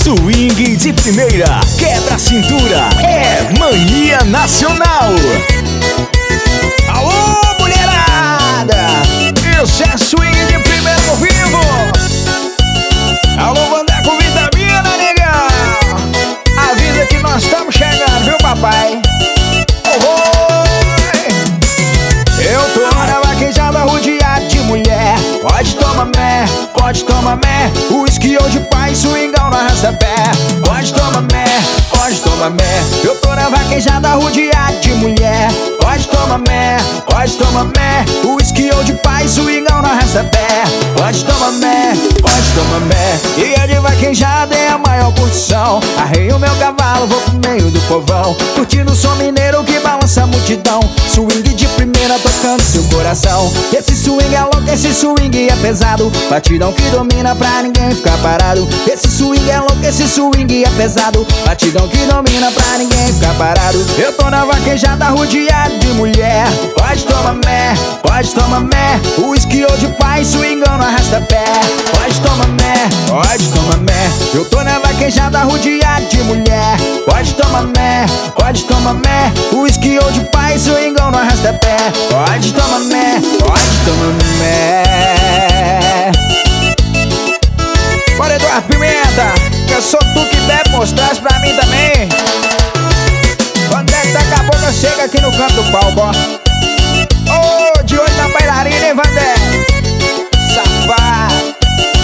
Swing de primeira, quebra a cintura, é mania nacional. Alô, mulherada! Isso é swing de primeira ao vivo. Alô, Vandeco Vitamina, negão. Avisa que nós estamos chegando, viu, papai? Eu tô na vaquejada rodeado de mulher. Pode tomar mé, pode tomar mé. Whisky ou de pai, swingão no arrasta-pé. Pode tomar mé, pode tomar mé. Eu tô na vaquejada rodeado de mulher. Pode tomar mé, pode tomar mé. Whisky ou de pai, swingão no arrasta-pé. Pode tomar mé, pode tomar mé. E a de vaquejada é a maior curtição. Arreio meu cavalo, vou pro meio do povão, curtindo o som mineiro que balança a multidão. Swing de primeira tocando seu coração. Esse swing é louco, esse swing é pesado. Batidão que domina pra ninguém ficar parado. Esse swing é louco, esse swing é pesado. Batidão que domina pra ninguém ficar parado. Eu tô na vaquejada rodeado de mulher. Pode tomar mé, pode tomar mé. Whisky ou de pai, swingão no arrasta-pé. Pode tomar mé, pode tomar mé. Eu tô na vaquejada rodeado de mulher. Pode tomar mé, pode tomar mé. Whisky ou de pai, swingão no arrasta-pé. Pode tomar mé, pode tomar mé. Bora, Eduardo Pimenta, que eu sou tu que deve mostrar pra mim também. Quando é que daqui a pouco eu chego aqui no canto do palco, ó. Ô, de olho na bailarina, hein, Vandé? Safado.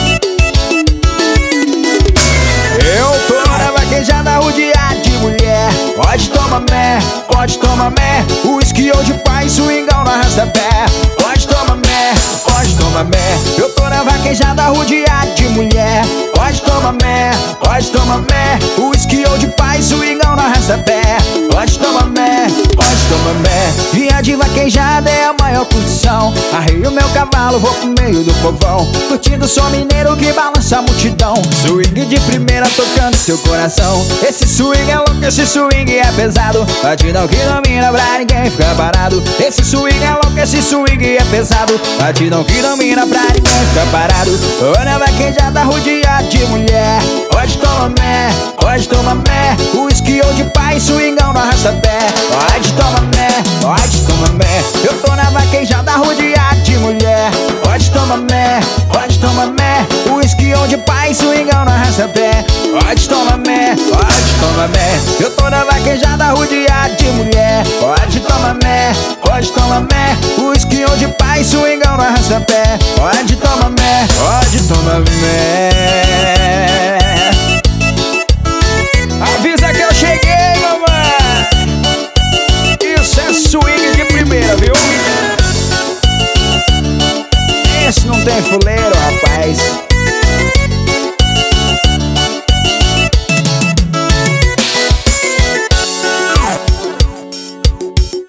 Eu tô na vaquejada rodeado de mulher. Pode tomar mé, pode tomar mé. Whisky ou de pai, swingão no arrasta-pé. Pode tomar mé, pode tomar mé. Eu tô na vaquejada rodeado de mulher. Pode tomar mé, pode tomar mé. Whisky ou de pai, swingão no arrasta-pé. Pode tomar mé, pode tomar mé. Dia de vaquejada é a maior curtição. Arreio meu cavalo, vou pro meio do povão, curtindo o som mineiro que balança a multidão. Swing de primeira tocando seu coração. Esse swing é louco, esse swing é pesado. Batidão que domina pra ninguém ficar parado. Esse swing é louco, esse swing é pesado. Batidão que domina pra ninguém ficar parado. Tô na vaquejada rodeado de mulher. Pode tomar mé, pode tomar mé. Whisky ou de pai, swingão no arrasta-pé. Pode tomar mé, pode tomar mé. Eu tô na vaquejada rodeado de mulher. Pode tomar mé, pode tomar mé. Whisky ou de pai, swingão no arrasta-pé. Pode tomar mé, pode tomar mé. Eu tô na vaquejada rodeado de mulher. Pode tomar mé, pode tomar mé. Whisky ou de pai, swingão no arrasta-pé. Pode tomar mé, pode tomar mé. Avisa que eu cheguei, mamãe. Isso é swing de primeira, viu? Esse não tem fuleiro, rapaz.